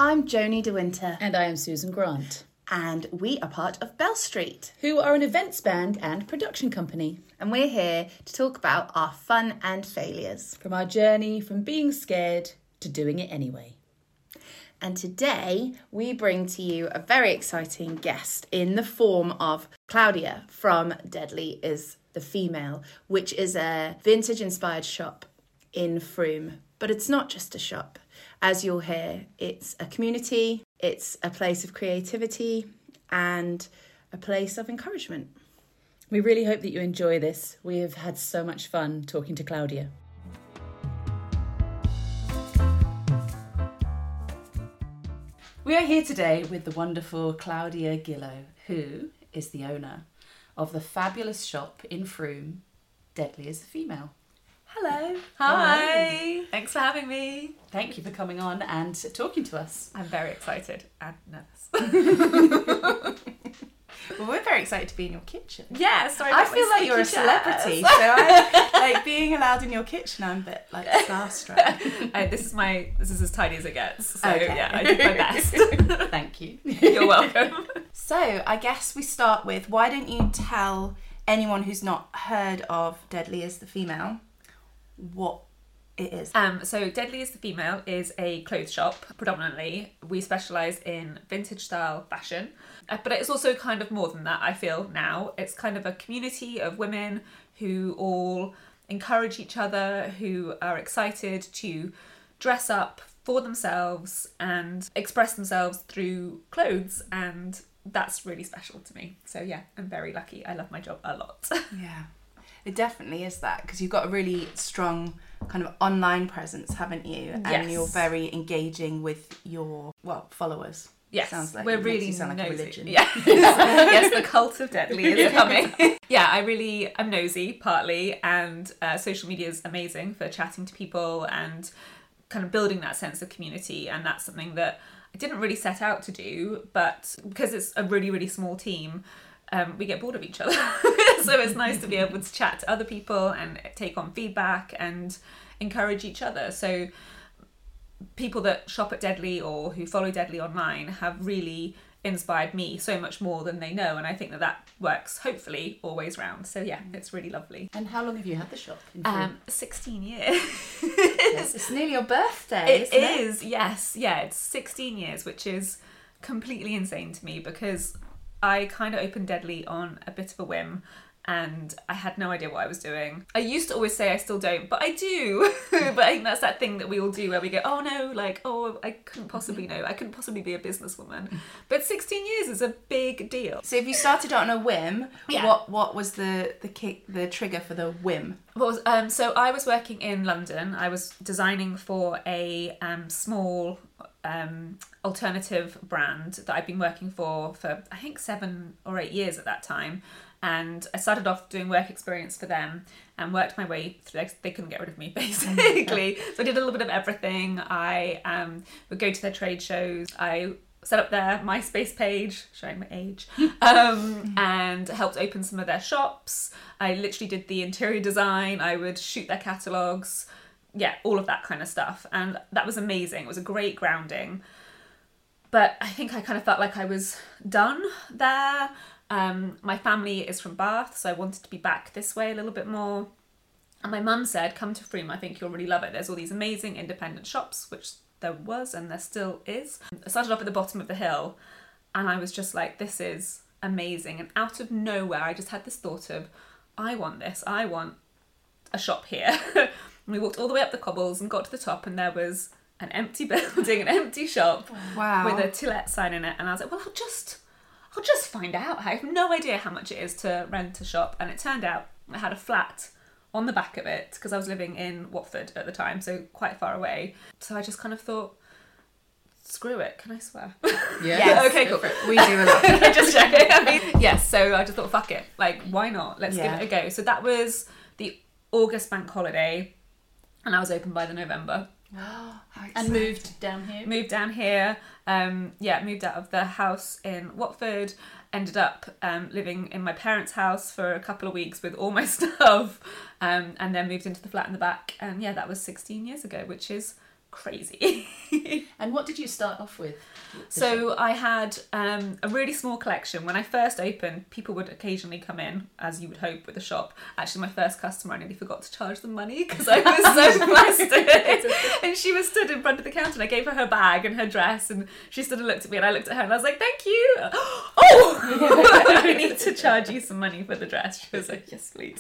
I'm Joni De Winter. And I am Susan Grant. And we are part of Bell Street, who are an events band and production company. And we're here to talk about our fun and failures. From our journey from being scared to doing it anyway. And today we bring to you a very exciting guest in the form of Claudia from Deadly is the Female, which is a vintage-inspired shop in Frome. But it's not just a shop. As you'll hear, it's a community, it's a place of creativity and a place of encouragement. We really hope that you enjoy this. We have had so much fun talking to Claudia. We are here today with the wonderful Claudia Gillow, who is the owner of the fabulous shop in Frome, Deadly is the Female. Hello. Hi. Thanks for having me. Thank you for coming on and talking to us. I'm very excited and nervous. Well, we're very excited to be in your kitchen. Yeah, sorry. I feel like you're a celebrity, so I like being allowed in your kitchen. I'm a bit like starstruck. This is as tidy as it gets. So okay. Yeah, I did my best. Thank you. You're welcome. So I guess we start with, why don't you tell anyone who's not heard of Deadly is the Female what it is? So Deadly is the Female is a clothes shop. Predominantly, we specialise in vintage style fashion, but it's also kind of more than that. I feel now it's kind of a community of women who all encourage each other, who are excited to dress up for themselves and express themselves through clothes, and that's really special to me. So yeah, I'm very lucky. I love my job a lot. Yeah. It definitely is that, because you've got a really strong kind of online presence, haven't you? And yes. You're very engaging with your, followers. Yes, sounds like we're it really makes you sound like a nosy. religion. Yeah. Yes, the cult of Deadly is coming. Yeah, I'm nosy partly, and social media is amazing for chatting to people and kind of building that sense of community, and that's something that I didn't really set out to do, but because it's a really, really small team, we get bored of each other. So it's nice to be able to chat to other people and take on feedback and encourage each other. So people that shop at Deadly or who follow Deadly online have really inspired me so much more than they know, and I think that works hopefully always round. So yeah, it's really lovely. And how long have you had the shop in Frome? 16 years. Yes, it's nearly your birthday, It is, yes. Yeah, it's 16 years, which is completely insane to me because I kind of opened Deadly on a bit of a whim and I had no idea what I was doing. I used to always say I still don't, but I do. But I think that's that thing that we all do where we go, oh no, I couldn't possibly know. I couldn't possibly be a businesswoman. But 16 years is a big deal. So if you started on a whim, Yeah. what was the trigger for the whim? So I was working in London. I was designing for a small alternative brand that I'd been working for I think 7 or 8 years at that time. And I started off doing work experience for them and worked my way through. They couldn't get rid of me, basically. So I did a little bit of everything. I would go to their trade shows. I set up their MySpace page, showing my age, and helped open some of their shops. I literally did the interior design. I would shoot their catalogues. Yeah, all of that kind of stuff. And that was amazing. It was a great grounding. But I think I kind of felt like I was done there. My family is from Bath, so I wanted to be back this way a little bit more. And my mum said, come to Frome, I think you'll really love it. There's all these amazing independent shops, which there was and there still is. I started off at the bottom of the hill and I was just like, this is amazing. And out of nowhere, I just had this thought of, I want this. I want a shop here. And we walked all the way up the cobbles and got to the top and there was an empty building, an empty shop. Wow. With a to let sign in it. And I was like, well, I'll just find out. I have no idea how much it is to rent a shop. And it turned out I had a flat on the back of it because I was living in Watford at the time, so quite far away. So I just kind of thought, screw it. Can I swear? Yeah. Yes. Okay, cool. We do a lot. Just checking. I mean, yes, so I just thought, fuck it. Like, why not? Let's give Yeah. it a go. So that was the August bank holiday and I was open by the November. And moved down here. Moved down here, moved out of the house in Watford, ended up living in my parents' house for a couple of weeks with all my stuff, and then moved into the flat in the back, and that was 16 years ago, which is crazy. And what did you start off with? So I had a really small collection. When I first opened, people would occasionally come in, as you would hope, with a shop. Actually, my first customer, I nearly forgot to charge them money because I was so flustered. And she was stood in front of the counter and I gave her her bag and her dress and she stood and looked at me and I looked at her and I was like, thank you. Oh, I need to charge you some money for the dress. She was like, yes, please.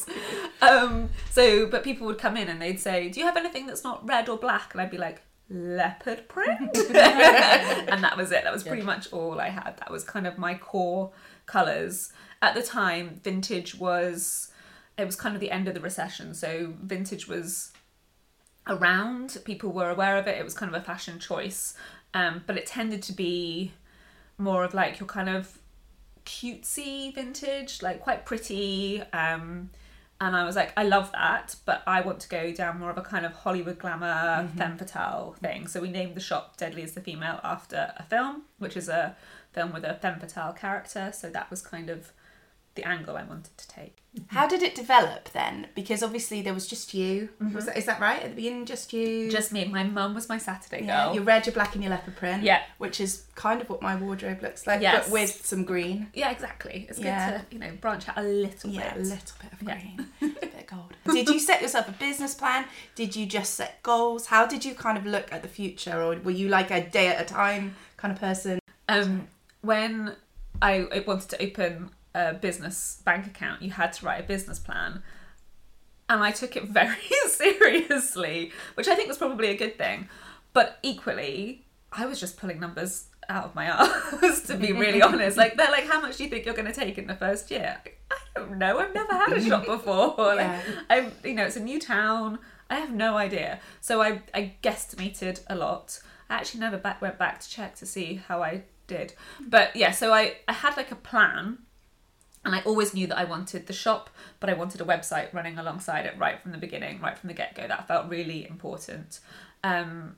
But people would come in and they'd say, do you have anything that's not red or black? And I'd be like, leopard print. And that was it. That was pretty much all I had. That was kind of my core colours. At the time, vintage was kind of the end of the recession, so vintage was around, people were aware of it, it was kind of a fashion choice, but it tended to be more of like your kind of cutesy vintage, like quite pretty, and I was like, I love that, but I want to go down more of a kind of Hollywood glamour, femme fatale thing. So we named the shop Deadly is the Female after a film, which is a film with a femme fatale character. So that was kind of the angle I wanted to take. How did it develop then? Because obviously there was just you. Is that right? At the beginning, just you? Just me. My mum was my Saturday girl. Yeah, your red, your black and your leopard print. Yeah. Which is kind of what my wardrobe looks like, Yes. but with some green. Yeah, exactly. It's Yeah. good to, branch out a little bit. Yeah, a little bit of green, a bit of gold. Did you set yourself a business plan? Did you just set goals? How did you kind of look at the future? Or were you like a day at a time kind of person? When I wanted to open a business bank account, you had to write a business plan. And I took it very seriously, which I think was probably a good thing. But equally, I was just pulling numbers out of my arse, to be really honest. Like, they're like, how much do you think you're going to take in the first year? I don't know. I've never had a shop before. Like, it's a new town. I have no idea. So I guesstimated a lot. I actually never went back to check to see how I did. But yeah, so I had like a plan. And I always knew that I wanted the shop, but I wanted a website running alongside it right from the beginning, right from the get-go. That felt really important. And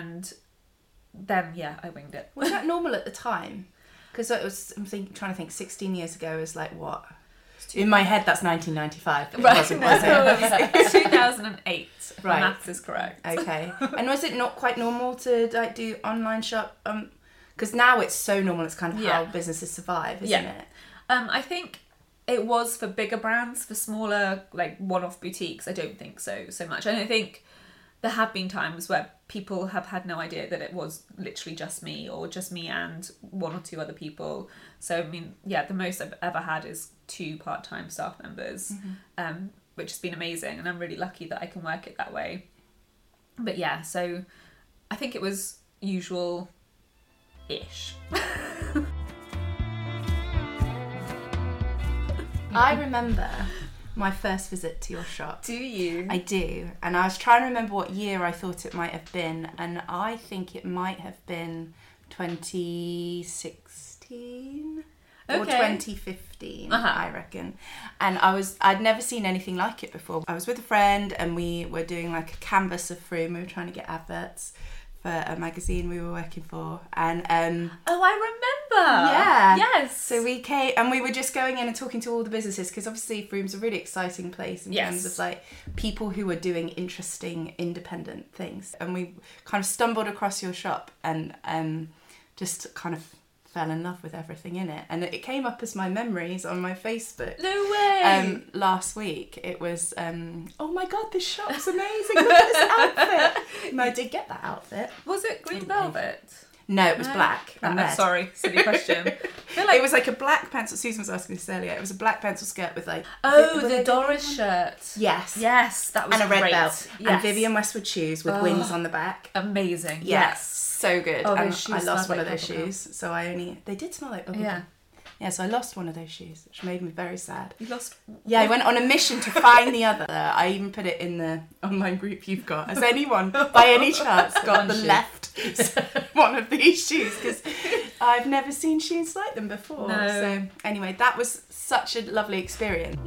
then, I winged it. Was that normal at the time? Because I'm trying to think, 16 years ago is like what? In my head, that's 1995. But it wasn't, was it? It was 2008. Right. My maths is correct. Okay. And was it not quite normal to like do online shop? Because now it's so normal. It's kind of how businesses survive, isn't it? I think it was for bigger brands. For smaller, like one-off boutiques, I don't think so much. I don't think there have been times where people have had no idea that it was literally just me or just me and one or two other people. So, I mean, the most I've ever had is 2 part-time staff members, which has been amazing. And I'm really lucky that I can work it that way. But so I think it was usual-ish. I remember my first visit to your shop. Do you? I do. And I was trying to remember what year I thought it might have been. And I think it might have been 2016 or 2015, I reckon. And I'd never seen anything like it before. I was with a friend and we were doing like a canvas of Froome. We were trying to get adverts for a magazine we were working for. And I remember. Yeah. Yes. So we came and we were just going in and talking to all the businesses because obviously Froome's a really exciting place in terms of like people who are doing interesting independent things. And we kind of stumbled across your shop and just kind of fell in love with everything in it. And it came up as my memories on my Facebook. No way. Last week it was oh my god, this shop's amazing. Look at this outfit. And I did get that outfit. Was it green velvet? No, it was black and red. Sorry, silly question. It was like a black pencil. Susan was asking this earlier. It was a black pencil skirt with like the Doris shirt. Yes, that was and a red great. belt Yes. and Vivienne Westwood shoes with wings on the back. Amazing. Yes, so good. Oh, and those shoes I lost one smelled of those like shoes, so they did smell like bubblegum. Yeah. Yeah, so I lost one of those shoes, which made me very sad. You lost. Yeah, I went on a mission to find the other. I even put it in the online group you've got. Has anyone, by any chance, got the left one of these shoes? Because I've never seen shoes like them before. No. So anyway, that was such a lovely experience.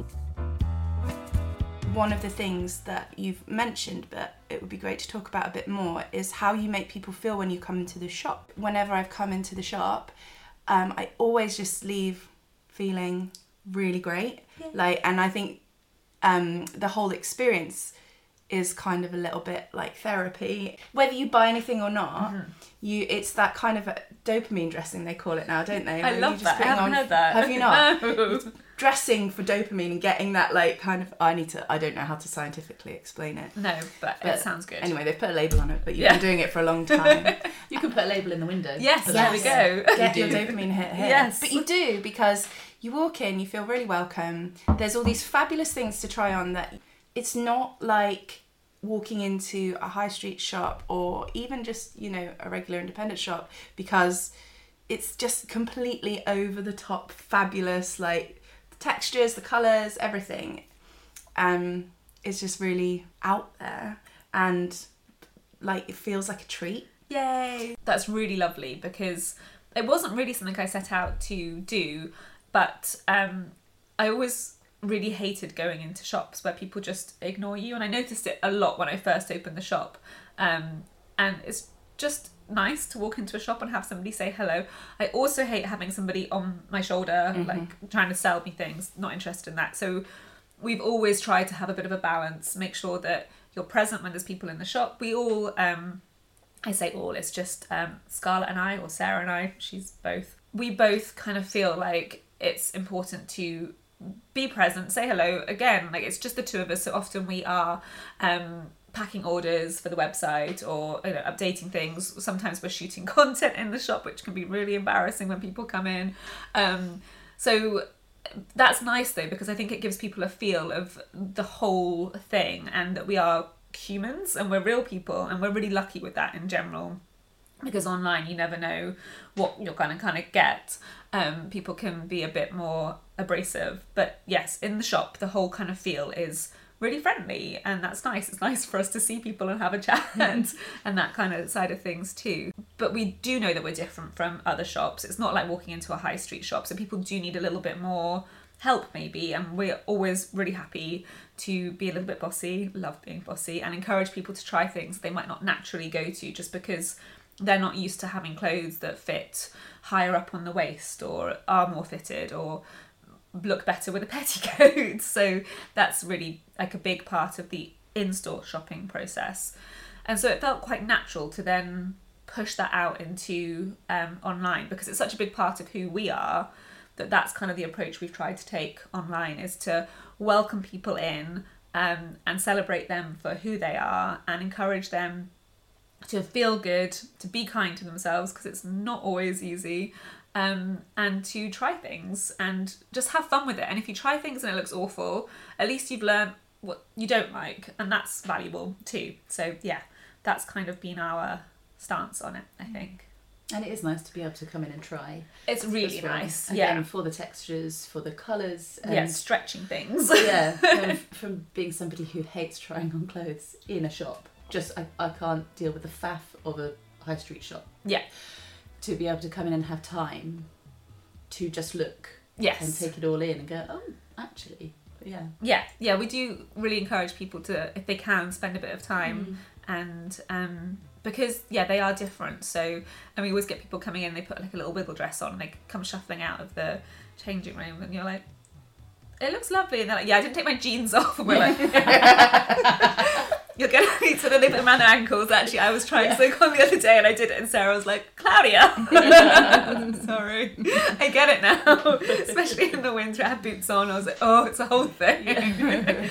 One of the things that you've mentioned, but it would be great to talk about a bit more, is how you make people feel when you come into the shop. Whenever I've come into the shop, I always just leave feeling really great. And I think the whole experience is kind of a little bit like therapy. Whether you buy anything or not, it's that kind of a dopamine dressing, they call it now, don't they? I love that. I haven't heard that. Have you not? No. It's dressing for dopamine and getting that like kind of, I don't know how to scientifically explain it. No, but it sounds good. Anyway, they've put a label on it, but you've been doing it for a long time. You can put a label in the window. Yes, there we go. Get your dopamine hit here. Yes. But you do, because you walk in, you feel really welcome. There's all these fabulous things to try on that it's not like walking into a high street shop or even just, you know, a regular independent shop, because it's just completely over the top fabulous, like the textures, the colours, everything. It's just really out there and like it feels like a treat. Yay! That's really lovely, because it wasn't really something I set out to do, but I always really hated going into shops where people just ignore you, and I noticed it a lot when I first opened the shop. And it's just nice to walk into a shop and have somebody say hello. I also hate having somebody on my shoulder, like trying to sell me things. Not interested in that. So we've always tried to have a bit of a balance, make sure that you're present when there's people in the shop. We all, I say all, it's just Scarlett and I, or Sarah and I, she's both. We both kind of feel like it's important to be present, say hello. Again, like it's just the two of us, so often we are packing orders for the website or, you know, updating things. Sometimes we're shooting content in the shop, which can be really embarrassing when people come in. So that's nice though, because I think it gives people a feel of the whole thing, and that we are humans and we're real people, and we're really lucky with that in general, because online you never know what you're gonna kind of get. People can be a bit more abrasive, but yes, in the shop the whole kind of feel is really friendly, and that's nice. It's nice for us to see people and have a chat and that kind of side of things too. But we do know that we're different from other shops. It's not like walking into a high street shop, so people do need a little bit more help maybe, and we're always really happy to be a little bit bossy, love being bossy, and encourage people to try things they might not naturally go to just because they're not used to having clothes that fit higher up on the waist or are more fitted or look better with a petticoat. So that's really like a big part of the in-store shopping process. And so it felt quite natural to then push that out into online, because it's such a big part of who we are, that's kind of the approach we've tried to take online, is to welcome people in and celebrate them for who they are, and encourage them to feel good, to be kind to themselves, because it's not always easy, and to try things and just have fun with it. And if you try things and it looks awful, at least you've learned what you don't like, and that's valuable too. So yeah, that's kind of been our stance on it, I think. And it is nice to be able to come in and try. It's really nice. Again, Yeah. for the textures, for the colours. Yeah, stretching things. Yeah, kind of from being somebody who hates trying on clothes in a shop. Just, I can't deal with the faff of a high street shop. Yeah. To be able to come in and have time to just look Yes. and take it all in and go, oh, actually, but yeah. Yeah, we do really encourage people to, if they can, spend a bit of time and because they are different. So, and we always get people coming in, they put like a little wiggle dress on and they come shuffling out of the changing room, and you're like, it looks lovely, and they're like, yeah, I didn't take my jeans off, and we're like, you're gonna need, so then they put them around their ankles. Actually, I was trying to on the other day and I did it, and Sarah was like, Claudia, sorry, I get it now. Especially in the winter, I had boots on, I was like, oh, it's a whole thing.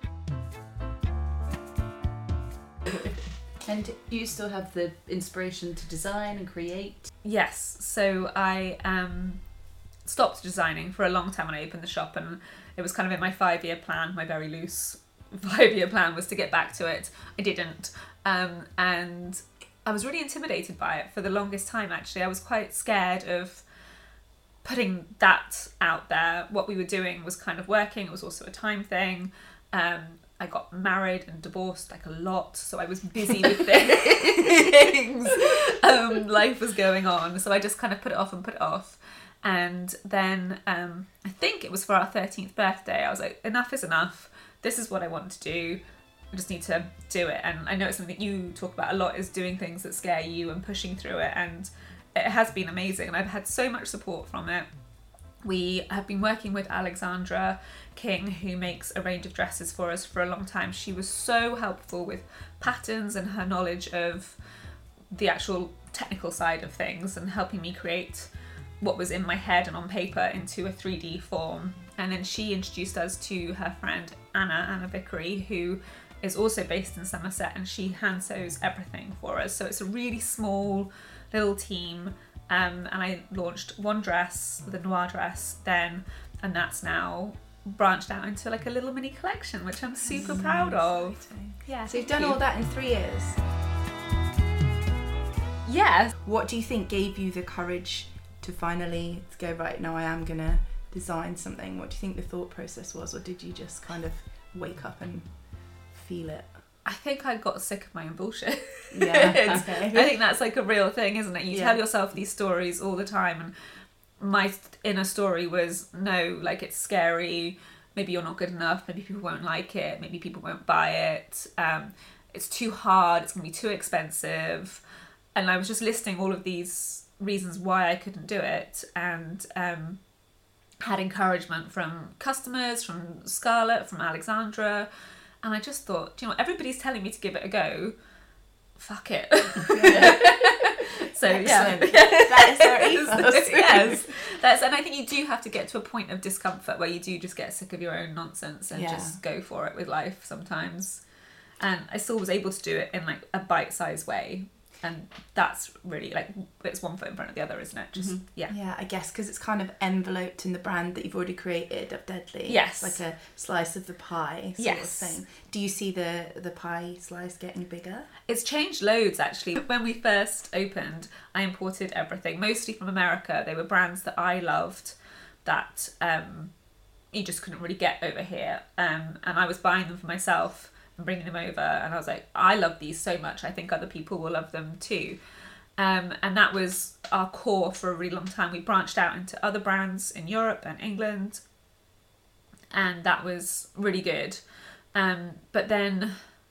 And you still have the inspiration to design and create? Yes, so I stopped designing for a long time when I opened the shop, and it was kind of in my 5-year plan. My very loose 5-year plan was to get back to it. I didn't, and I was really intimidated by it for the longest time. Actually, I was quite scared of putting that out there. What we were doing was kind of working. It was also a time thing. I got married and divorced like a lot, so I was busy with things. Life was going on, so I just kind of put it off. And then I think it was for our 13th birthday, I was like, enough is enough. This is what I want to do. I just need to do it. And I know it's something that you talk about a lot, is doing things that scare you and pushing through it. And it has been amazing. And I've had so much support from it. We have been working with Alexandra King, who makes a range of dresses for us for a long time. She was so helpful with patterns and her knowledge of the actual technical side of things and helping me create what was in my head and on paper into a 3D form. And then she introduced us to her friend Anna Vickery, who is also based in Somerset, and she hand sews everything for us. So it's a really small little team. And I launched one dress, the noir dress, then, and that's now branched out into like a little mini collection, which I'm super proud of. Exciting. Yeah. So you've done all that in 3 years. Yeah. What do you think gave you the courage to finally go, right, now I am gonna design something? What do you think the thought process was, or did you just kind of wake up and feel it? I think I got sick of my own bullshit. Yeah, okay. I think that's like a real thing, isn't it? You Yeah. tell yourself these stories all the time, and my inner story was, no, like it's scary, maybe you're not good enough, maybe people won't like it, maybe people won't buy it, it's too hard, it's gonna be too expensive. And I was just listing all of these reasons why I couldn't do it, and had encouragement from customers, from Scarlett, from Alexandra, and I just thought, do you know what, everybody's telling me to give it a go, fuck it. So Excellent. yeah, That is their ethos. yes, and I think you do have to get to a point of discomfort where you do just get sick of your own nonsense and Yeah. just go for it with life sometimes. And I still was able to do it in like a bite-sized way, and that's really like, it's one foot in front of the other, isn't it? Just yeah. Yeah, I guess because it's kind of enveloped in the brand that you've already created of Deadly. Yes. It's like a slice of the pie sort of Yes. thing. Do you see the pie slice getting bigger? It's changed loads actually. When we first opened, I imported everything, mostly from America. They were brands that I loved that you just couldn't really get over here. And I was buying them for myself and bringing them over, and I was like, I love these so much, I think other people will love them too. And that was our core for a really long time. We branched out into other brands in Europe and England, and that was really good. But then,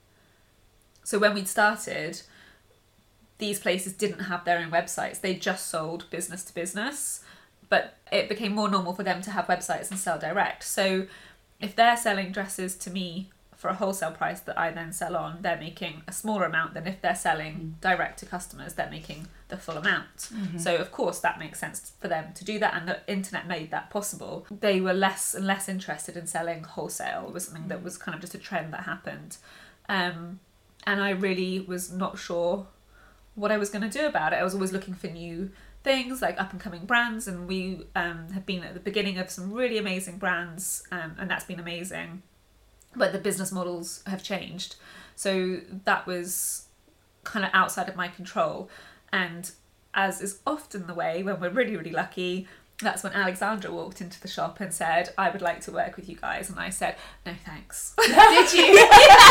so when we'd started, these places didn't have their own websites. They just sold business to business, but it became more normal for them to have websites and sell direct. So if they're selling dresses to me for a wholesale price that I then sell on, they're making a smaller amount than if they're selling direct to customers, they're making the full amount. So of course that makes sense for them to do that, and the internet made that possible. They were less and less interested in selling wholesale. It was something that was kind of just a trend that happened. And I really was not sure what I was going to do about it. I was always looking for new things, like up and coming brands, and we have been at the beginning of some really amazing brands, and that's been amazing. But the business models have changed. So that was kind of outside of my control. And as is often the way when we're really, really lucky, that's when Alexandra walked into the shop and said, I would like to work with you guys. And I said, no thanks. Did you?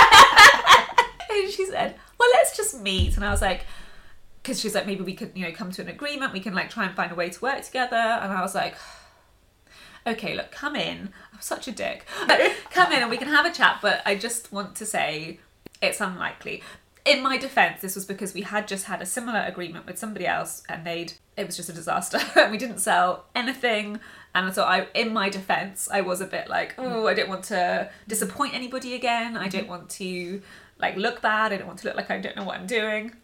And she said, well, let's just meet. And I was like, because she's like, maybe we could, come to an agreement. We can like try and find a way to work together. And I was like, okay, look, come in. I'm such a dick. Come in and we can have a chat, but I just want to say it's unlikely. In my defence, this was because we had just had a similar agreement with somebody else, and it was just a disaster. We didn't sell anything. And so in my defence, I was a bit like, oh, I don't want to disappoint anybody again. I don't want to like look bad. I don't want to look like I don't know what I'm doing.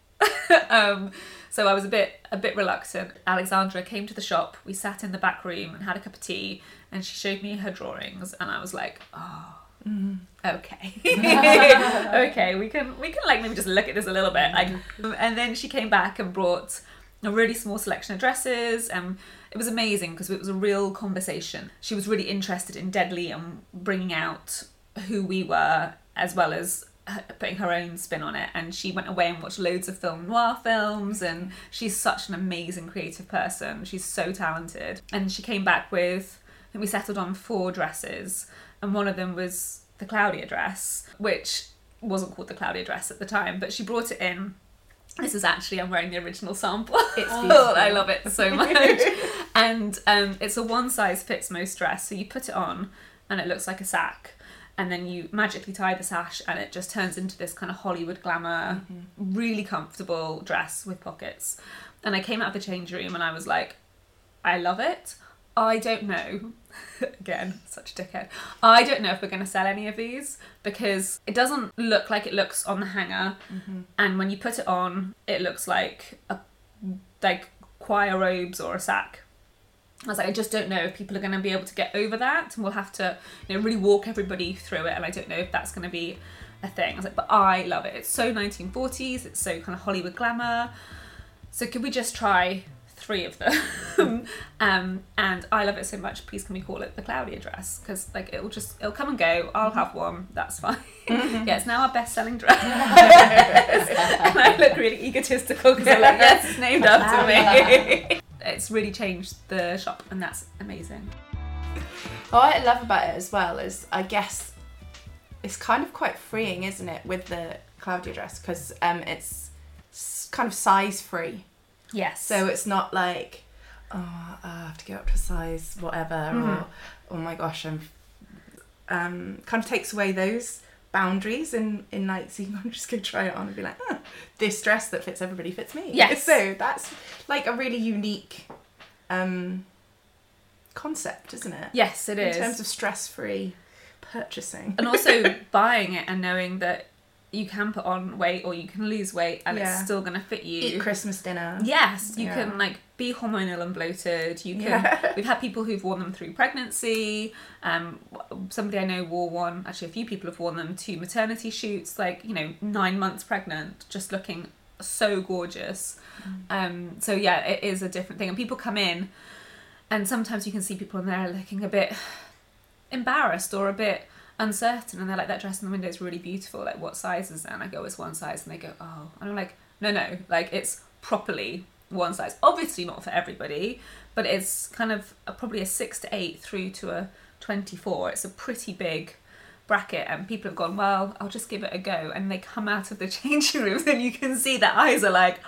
So I was a bit reluctant. Alexandra came to the shop. We sat in the back room and had a cup of tea, and she showed me her drawings, and I was like, oh, okay. Okay, we can like maybe just look at this a little bit. And then she came back and brought a really small selection of dresses, and it was amazing because it was a real conversation. She was really interested in Deadly and bringing out who we were, as well as putting her own spin on it. And she went away and watched loads of film noir films, and she's such an amazing creative person. She's so talented. And she came back with, I think we settled on 4 dresses, and one of them was the Claudia dress, which wasn't called the Claudia dress at the time, but she brought it in. This is actually, I'm wearing the original sample. It's beautiful. I love it so much. And it's a one size fits most dress, so you put it on and it looks like a sack, and then you magically tie the sash and it just turns into this kind of Hollywood glamour, really comfortable dress with pockets. And I came out of the change room and I was like, I love it. I don't know. Again, such a dickhead. I don't know if we're going to sell any of these because it doesn't look like it looks on the hanger, and when you put it on, it looks like choir robes or a sack. I was like, I just don't know if people are going to be able to get over that, and we'll have to, really walk everybody through it, and I don't know if that's going to be a thing. I was like, but I love it. It's so 1940s. It's so kind of Hollywood glamour. So could we just try 3 of them? And I love it so much. Please can we call it the Claudia dress? Because it'll come and go. I'll have one. That's fine. Yeah, it's now our best-selling dress. And I look really egotistical because I'm like, yes, it's named after me. It's really changed the shop, and that's amazing. What I love about it as well is, I guess, it's kind of quite freeing, isn't it, with the Claudia dress? Because it's kind of size free. Yes. So it's not like, I have to go up to size whatever, or oh my gosh, kind of takes away those boundaries in like, so you can just go try it on and be like, this dress that fits everybody fits me. Yes. So that's like a really unique concept, isn't it? Yes, it is. In terms of stress-free purchasing. And also buying it and knowing that you can put on weight or you can lose weight and it's still going to fit you. Eat Christmas dinner. Yes, you can like be hormonal and bloated. You can. We've had people who've worn them through pregnancy. Somebody I know wore one. Actually, a few people have worn them to maternity shoots. Like 9 months pregnant, just looking so gorgeous. So yeah, it is a different thing. And people come in, and sometimes you can see people in there looking a bit embarrassed or a bit uncertain, and they're like, that dress in the window is really beautiful, like what size is that? And I go, it's one size, and they go, oh, and I'm like, no, like it's properly one size. Obviously not for everybody, but it's kind of probably a 6 to 8 through to a 24. It's a pretty big bracket, and people have gone, well, I'll just give it a go, and they come out of the changing rooms and you can see their eyes are like,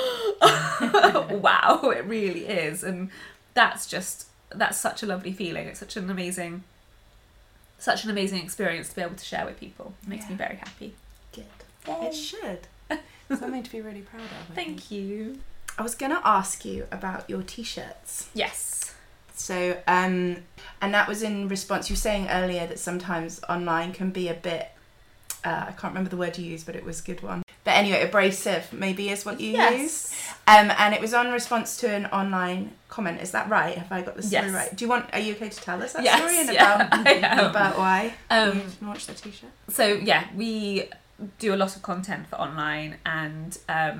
wow, it really is. And that's such a lovely feeling. It's such an amazing experience to be able to share with people. It makes me very happy. Good. Yay. It should. Something to be really proud of. Thank you. I was going to ask you about your t-shirts. Yes. So, and that was in response, you were saying earlier that sometimes online can be a bit, I can't remember the word you used, but it was a good one. But anyway, abrasive maybe is what you used. And it was on response to an online comment. Is that right? Have I got the story right? Are you okay to tell us that story and about why you launched the t-shirt? So yeah, we do a lot of content for online, and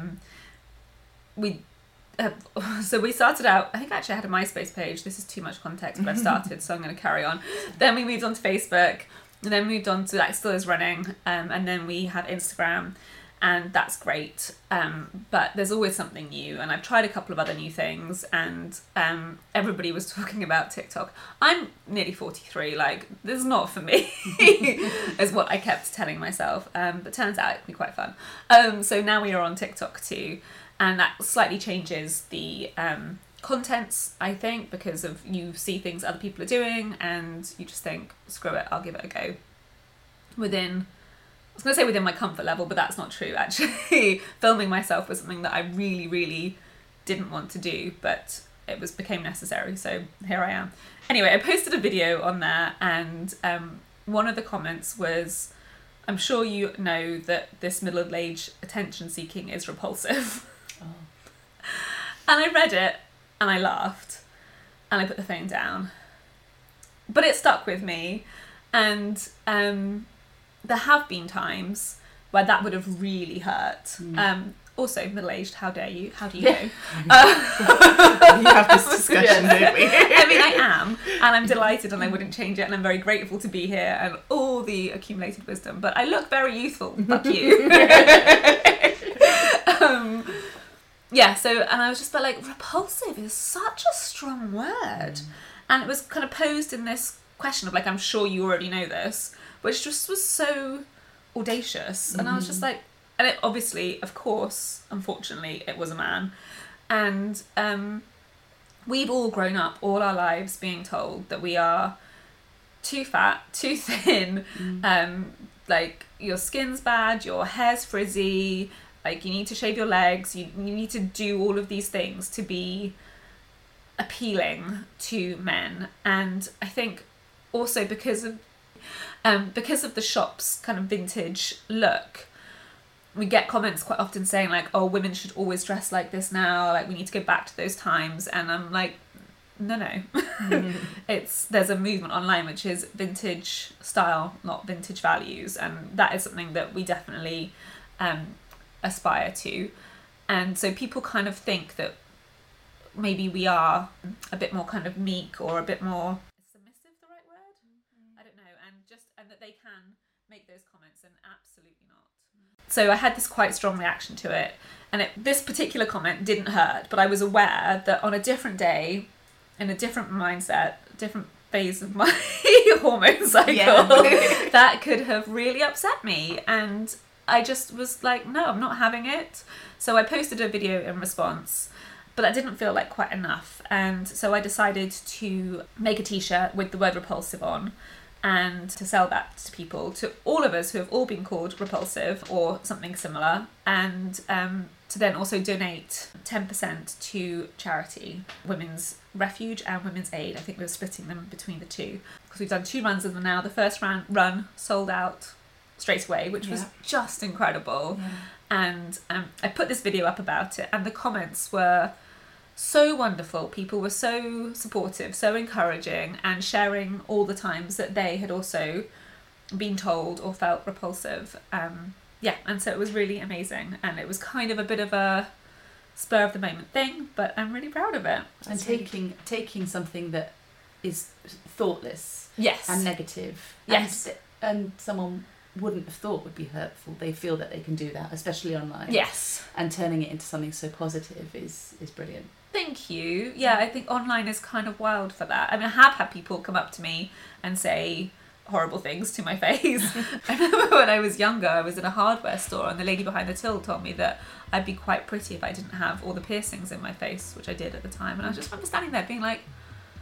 so we started out, I think actually I had a MySpace page. This is too much context, but I've started, so I'm going to carry on. Then we moved on to Facebook, and then moved on to, that still is running, and then we have Instagram, and that's great. But there's always something new, and I've tried a couple of other new things, and everybody was talking about TikTok. I'm nearly 43, like, this is not for me, is what I kept telling myself. But turns out it can be quite fun. So now we are on TikTok too, and that slightly changes the contents, I think, because of you see things other people are doing, and you just think, screw it, I'll give it a go. I was going to say within my comfort level, but that's not true, actually. Filming myself was something that I really, really didn't want to do, but it became necessary, so here I am. Anyway, I posted a video on there, and one of the comments was, I'm sure you know that this middle-aged attention-seeking is repulsive. Oh. And I read it, and I laughed, and I put the phone down. But it stuck with me, and there have been times where that would have really hurt. Also, middle-aged, how dare you? How do you know? We have this discussion, don't we? I mean, I am, and I'm delighted, and I wouldn't change it, and I'm very grateful to be here and all the accumulated wisdom, but I look very youthful. Fuck you. And I was just like, repulsive is such a strong word. And it was kind of posed in this question of like, I'm sure you already know this, which just was so audacious. And I was just like, and it obviously, of course, unfortunately, it was a man. And we've all grown up all our lives being told that we are too fat, too thin, like your skin's bad, your hair's frizzy, like you need to shave your legs, you need to do all of these things to be appealing to men. And I think also because of the shop's kind of vintage look, we get comments quite often saying like, oh, women should always dress like this now, like we need to go back to those times. And I'm like, no. There's a movement online which is vintage style, not vintage values, and that is something that we definitely aspire to. And so people kind of think that maybe we are a bit more kind of meek or a bit more submissive, the right word? I don't know, and that they can make those comments, and absolutely not. So I had this quite strong reaction to it, and this particular comment didn't hurt, but I was aware that on a different day, in a different mindset, different phase of my hormone cycle, that could have really upset me. And I just was like, no, I'm not having it. So I posted a video in response, but that didn't feel like quite enough. And so I decided to make a t-shirt with the word repulsive on, and to sell that to people, to all of us who have all been called repulsive or something similar, and to then also donate 10% to charity, Women's Refuge and Women's Aid. I think we're splitting them between the two, because we've done 2 runs of them now. The first run sold out straight away, which was just incredible. And I put this video up about it, and the comments were so wonderful. People were so supportive, so encouraging, and sharing all the times that they had also been told or felt repulsive. And so it was really amazing, and it was kind of a bit of a spur of the moment thing, but I'm really proud of it. And taking something that is thoughtless, and negative, and someone wouldn't have thought would be hurtful, they feel that they can do that, especially online. And turning it into something so positive is brilliant. Thank you. Yeah, I think online is kind of wild for that. I mean, I have had people come up to me and say horrible things to my face. I remember when I was younger, I was in a hardware store, and the lady behind the till told me that I'd be quite pretty if I didn't have all the piercings in my face, which I did at the time. And I just remember standing there being like,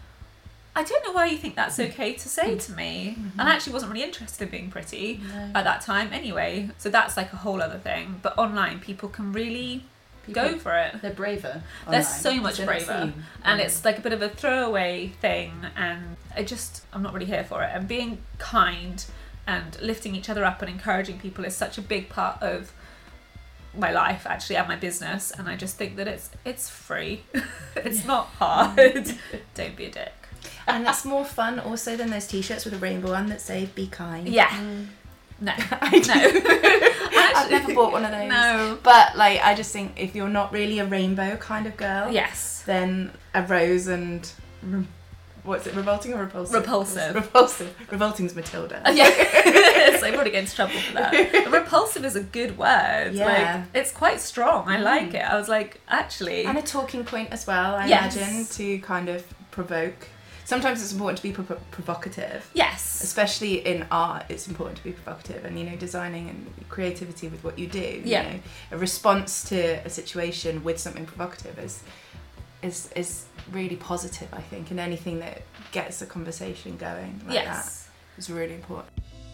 I don't know why you think that's okay to say to me. And I actually wasn't really interested in being pretty at that time anyway. So that's like a whole other thing. But online, people can really go for it. They're braver. They're so much braver. And it's like a bit of a throwaway thing. And I'm not really here for it. And being kind and lifting each other up and encouraging people is such a big part of my life, actually, and my business. And I just think that it's free. It's not hard. Don't be a dick. And it's more fun also than those t-shirts with a rainbow on that say "Be kind." No. I've never bought one of those. No. But like, I just think if you're not really a rainbow kind of girl, then a rose and what's it? Revolting or repulsive? Repulsive. Revolting's Matilda. So I'm probably getting into trouble for that. But repulsive is a good word. Like, it's quite strong. I like it. I was like, actually. And a talking point as well, I imagine, to kind of provoke. Sometimes it's important to be provocative. Yes. Especially in art, it's important to be provocative, and designing and creativity with what you do. A response to a situation with something provocative is really positive, I think, and anything that gets a conversation going like that is really important.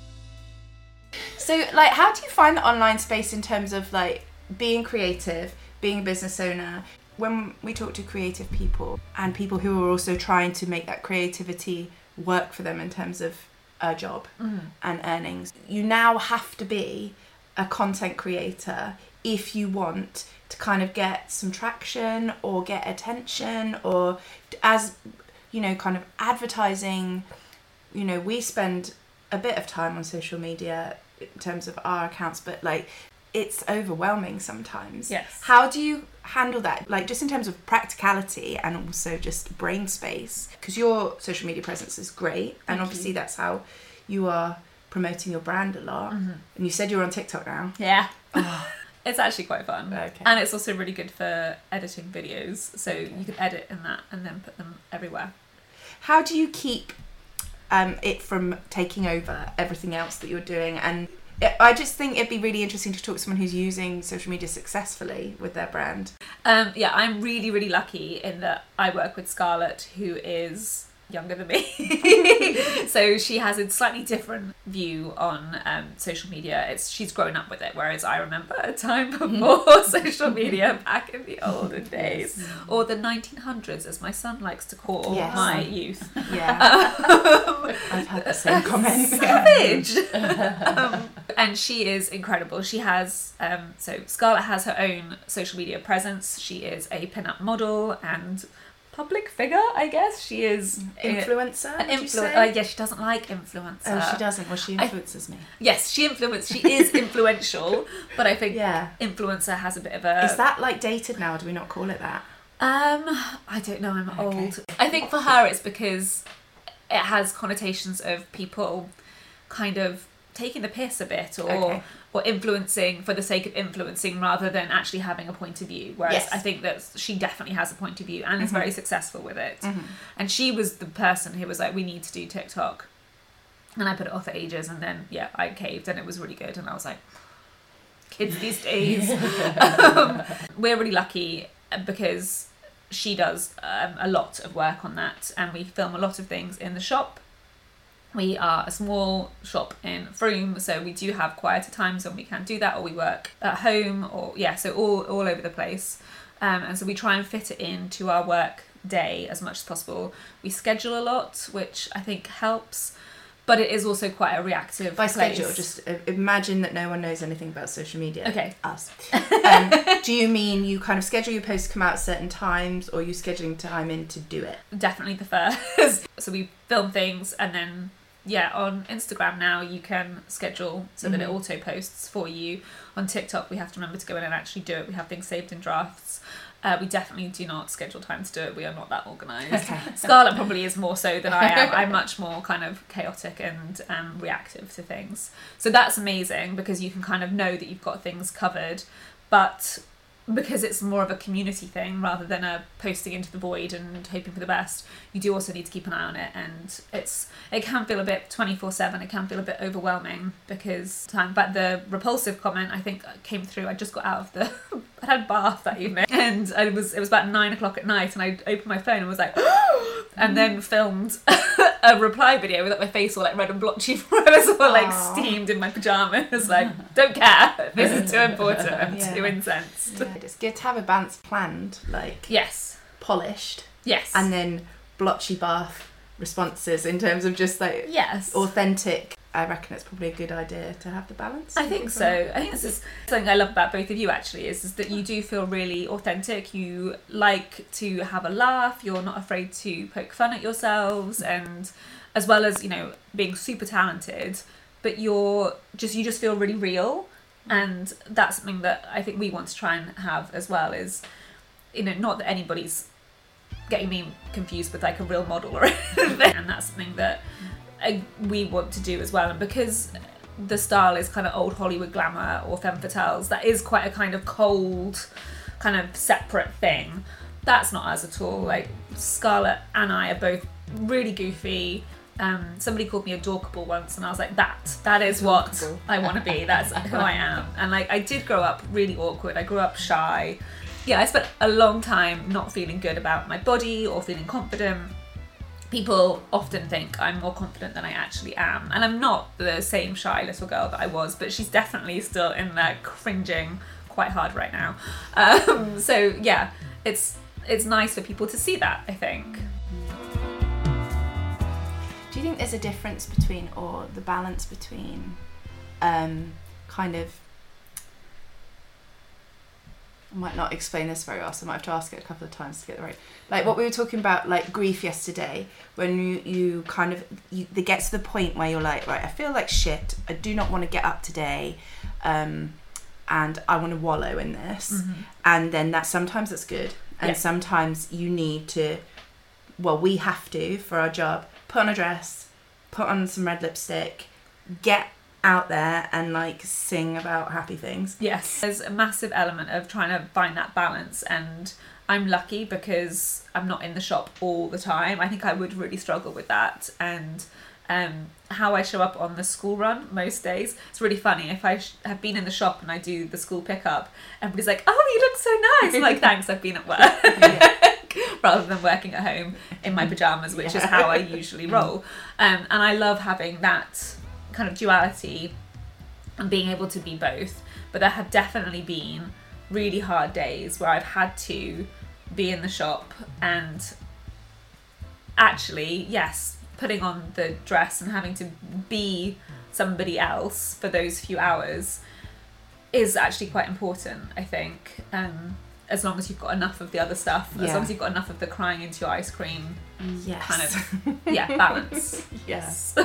So, like, how do you find the online space in terms of like being creative, being a business owner? When we talk to creative people and people who are also trying to make that creativity work for them in terms of a job and earnings, you now have to be a content creator if you want to kind of get some traction or get attention, or as kind of advertising. We spend a bit of time on social media in terms of our accounts, but like, it's overwhelming sometimes. How do you handle that? Like, just in terms of practicality and also just brain space, because your social media presence is great, and obviously that's how you are promoting your brand a lot. And you said you're on TikTok now. It's actually quite fun. And it's also really good for editing videos, so you can edit in that and then put them everywhere. How do you keep it from taking over everything else that you're doing? And I just think it'd be really interesting to talk to someone who's using social media successfully with their brand. I'm really, really lucky in that I work with Scarlett, who is younger than me. So she has a slightly different view on social media. She's grown up with it, whereas I remember a time before social media back in the olden days. Yes. Or the 1900s, as my son likes to call my youth. Yeah. I've had the same comment. Savage! And she is incredible. She has, so Scarlett has her own social media presence. She is a pin-up model and public figure, I guess. She is influencer. Yes, she doesn't like influencer. Oh, she doesn't. Well, she influences me. Yes, she is influential, but I think influencer has a bit of a. Is that like dated now? Do we not call it that? I don't know. I'm old. I think for her, it's because it has connotations of people kind of taking the piss a bit, or influencing for the sake of influencing rather than actually having a point of view. Whereas I think that she definitely has a point of view and is very successful with it. And she was the person who was like, we need to do TikTok. And I put it off for ages, and then I caved, and it was really good. And I was like, kids these days. We're really lucky because she does a lot of work on that, and we film a lot of things in the shop. We are a small shop in Frome, so we do have quieter times when we can do that, or we work at home, or so all over the place. And so we try and fit it into our work day as much as possible. We schedule a lot, which I think helps, but it is also quite a reactive By place. schedule, just imagine that no one knows anything about social media. Okay. Us. Do you mean you kind of schedule your posts to come out at certain times, or are you scheduling time in to do it? Definitely the first. So we film things, and then on Instagram now you can schedule so that it auto posts for you. On TikTok we have to remember to go in and actually do it. We have things saved in drafts. We definitely do not schedule time to do it. We are not that organised. Okay. Scarlett probably is more so than I am. I'm much more kind of chaotic and reactive to things. So that's amazing because you can kind of know that you've got things covered, but because it's more of a community thing rather than a posting into the void and hoping for the best, you do also need to keep an eye on it, and it can feel a bit 24/7. It can feel a bit overwhelming because time. But the repulsive comment I think came through. I just got out of I had a bath that evening, and it was about 9 o'clock at night, and I opened my phone and was like, and then filmed a reply video with my face all like red and blotchy, I was all like steamed in my pajamas, like don't care, this is too important, I'm too incensed. It's good to have a balance planned, like polished, and then blotchy bath responses in terms of just like authentic. I reckon it's probably a good idea to have the balance. I think so. I think this is something I love about both of you actually, is that you do feel really authentic. You like to have a laugh. You're not afraid to poke fun at yourselves, and as well as, being super talented, but you just feel really real. And that's something that I think we want to try and have as well, is, not that anybody's getting me confused with like a real model or anything. And that's something that we want to do as well. And because the style is kind of old Hollywood glamour or femme fatales, that is quite a kind of cold, kind of separate thing. That's not us at all. Like Scarlett and I are both really goofy. Somebody called me adorkable once, and I was like, that is what I want to be. That's who I am. And like, I did grow up really awkward. I grew up shy. I spent a long time not feeling good about my body or feeling confident. People often think I'm more confident than I actually am, and I'm not the same shy little girl that I was, but she's definitely still in there cringing quite hard right now. So it's nice for people to see that, I think. Do you think there's a difference between, or the balance between, kind of, I might not explain this very well, so I might have to ask it a couple of times to get it right. Like what we were talking about, like grief yesterday, when you kind of, it gets to the point where you're like, right, I feel like shit, I do not want to get up today, and I want to wallow in this. And then sometimes that's good, and sometimes you need to, we have to, for our job, put on a dress, put on some red lipstick, get out there and like sing about happy things. Yes, there's a massive element of trying to find that balance, and I'm lucky because I'm not in the shop all the time. I think I would really struggle with that. And how I show up on the school run most days, it's really funny. If I have been in the shop and I do the school pickup, everybody's like, oh, you look so nice. I'm like, thanks, I've been at work. rather than working at home in my pajamas, which is how I usually roll. And I love having that kind of duality and being able to be both. But there have definitely been really hard days where I've had to be in the shop and actually, yes, putting on the dress and having to be somebody else for those few hours is actually quite important, I think. As long as you've got enough of the other stuff, as long as you've got enough of the crying into your ice cream kind of balance. Yes.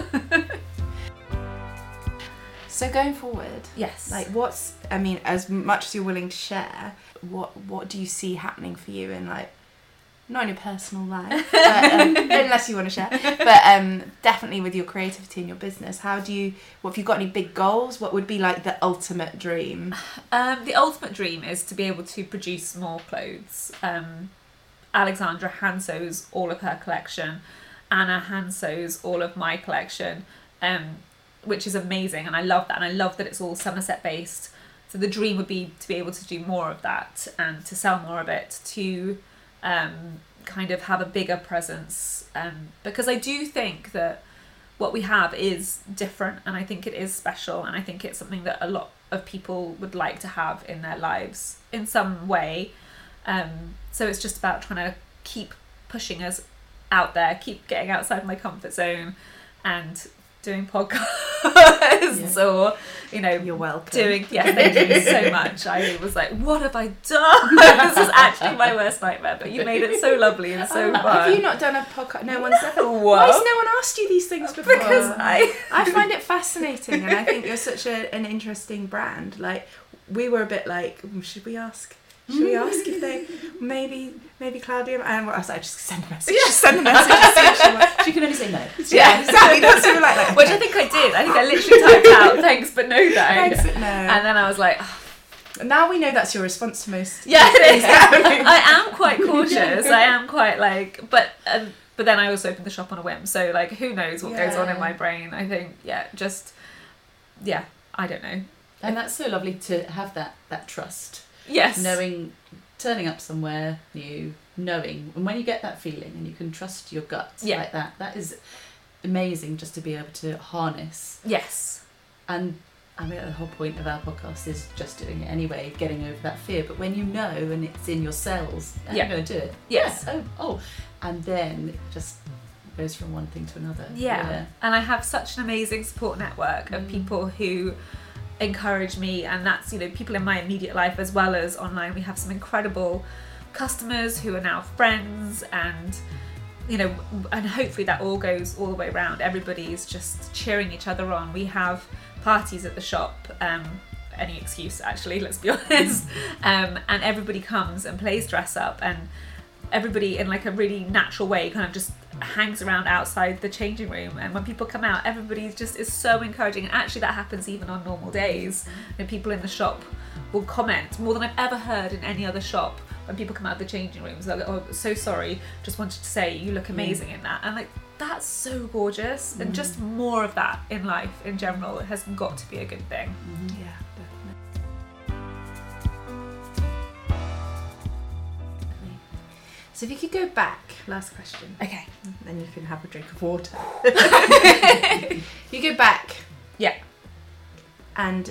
So going forward, like as much as you're willing to share, what do you see happening for you in, like, not in your personal life, but, unless you want to share, but definitely with your creativity and your business? What have you got any big goals? What would be like the ultimate dream? The ultimate dream is to be able to produce more clothes. Alexandra hand sews all of her collection. Anna hand sews all of my collection, which is amazing, and I love that. And I love that it's all Somerset based. So the dream would be to be able to do more of that and to sell more of it, to kind of have a bigger presence, because I do think that what we have is different, and I think it is special, and I think it's something that a lot of people would like to have in their lives in some way. So it's just about trying to keep pushing us out there, keep getting outside my comfort zone, and doing podcasts or, you're welcome. Thank you so much. I was like, what have I done? This is actually my worst nightmare, but you made it so lovely and so fun. Have you not done a podcast? No one's ever. Why has no one asked you these things before? Because I find it fascinating, and I think you're such an interesting brand. Like, we were a bit like, should we ask if they maybe Claudia, and I was like, just send a message. Yeah. Just send a message. She can only say no. Yeah, exactly. That's what we're like. Which I think I did. I think I literally typed out thanks but no thanks but no. And then I was like, now we know that's your response to most. Yeah, it is. I am quite cautious. I am quite like, but then I also opened the shop on a whim. So like, who knows what goes on in my brain? I think I don't know. And that's so lovely to have that trust. Yes. Turning up somewhere new, knowing, and when you get that feeling and you can trust your gut like that is amazing, just to be able to harness. Yes. And I mean, the whole point of our podcast is just doing it anyway, getting over that fear. But when you know and it's in your cells, you're going to do it. Yes. Yeah. Oh. And then it just goes from one thing to another. Yeah. And I have such an amazing support network of people who encourage me, and that's people in my immediate life as well as online. We have some incredible customers who are now friends, and and hopefully that all goes all the way around. Everybody's just cheering each other on. We have parties at the shop, any excuse actually, let's be honest, and everybody comes and plays dress up, and everybody in like a really natural way kind of just hangs around outside the changing room, and when people come out, everybody just is so encouraging. And actually that happens even on normal days, and people in the shop will comment more than I've ever heard in any other shop. When people come out of the changing rooms, they're like, oh, so sorry, just wanted to say you look amazing in that. And like, that's so gorgeous. And just more of that in life in general has got to be a good thing. Yeah, so if you could go back, last question. Okay. Then you can have a drink of water. You go back. Yeah. And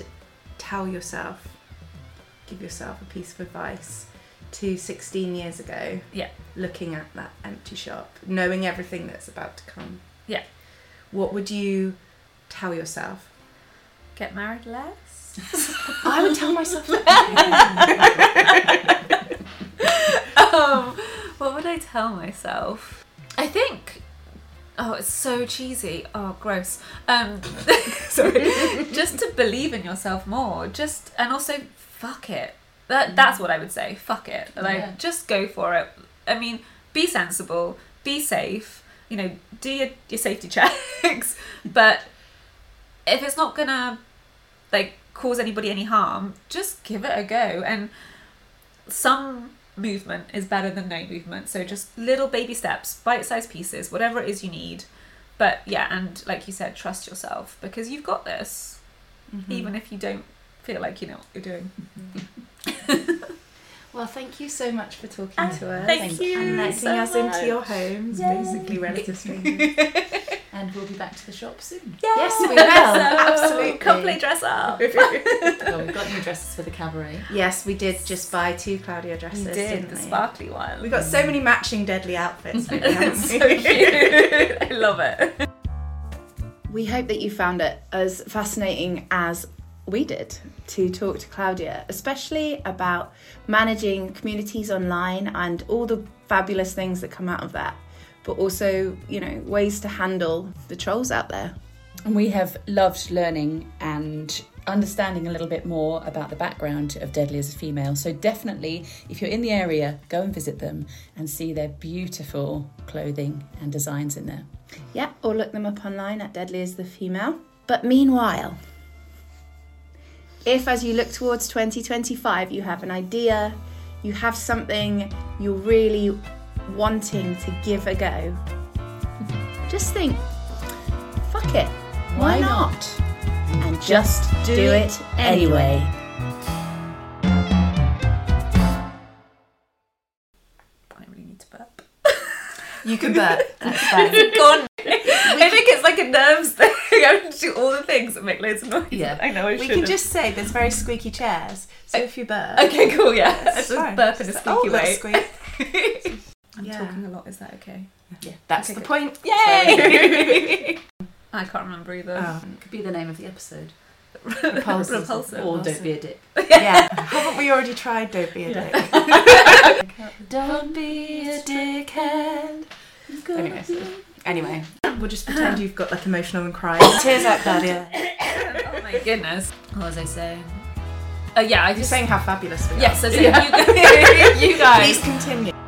give yourself a piece of advice to 16 years ago. Yeah. Looking at that empty shop, knowing everything that's about to come. Yeah. What would you tell yourself? Get married less? I would tell myself that. What would I tell myself? I think, it's so cheesy. Oh, gross. Sorry. Just to believe in yourself more. And also, fuck it. That's what I would say. Fuck it. Like, just go for it. I mean, be sensible, be safe, do your safety checks. But if it's not gonna, cause anybody any harm, just give it a go. And some movement is better than no movement, so just little baby steps, bite-sized pieces, whatever it is you need. But and like you said, trust yourself, because you've got this, even if you don't feel like you know what you're doing. Well, thank you so much for talking to us. Thank you and letting so us into much. your homes, basically relative strangers. And we'll be back to the shop soon. Yes, we will. Absolutely. Come play dress up. Well, we've got new dresses for the cabaret. Yes, we did just buy 2 Claudia dresses. The sparkly one. We got so many matching Deadly outfits. It's so cute. I love it. We hope that you found it as fascinating as we did to talk to Claudia, especially about managing communities online and all the fabulous things that come out of that, but also, you know, ways to handle the trolls out there. And we have loved learning and understanding a little bit more about the background of Deadly as a female. So definitely, if you're in the area, go and visit them and see their beautiful clothing and designs in there. Yeah, or look them up online at Deadly as the Female. But meanwhile, if as you look towards 2025, you have an idea, you have something you're really wanting to give a go, just think, fuck it, why not? And just do it anyway. I really need to burp. You can burp. That's fine. Gone. I think it's like a nerves thing. I have to do all the things that make loads of noise. Yeah. I know I We shouldn't. can just say there's very squeaky chairs, so if you burp... Okay, cool, yeah. It's Just fine. burp in a squeaky little way. squeak. I'm Yeah. talking a lot, is that okay? Yeah, that's Okay, the good. point. Yay! I can't remember either. Oh. Could be the name of the episode. Repulsive. Or Don't Be a Dick. Yeah. Haven't we already tried Don't Be a Dick? Don't be a dickhead. Anyway, we'll just pretend you've got like emotional and crying. Tears out, Claudia. Oh my goodness. What was I saying? Yeah, I You're just... saying how fabulous we are. Yes, I was saying you guys. Please continue.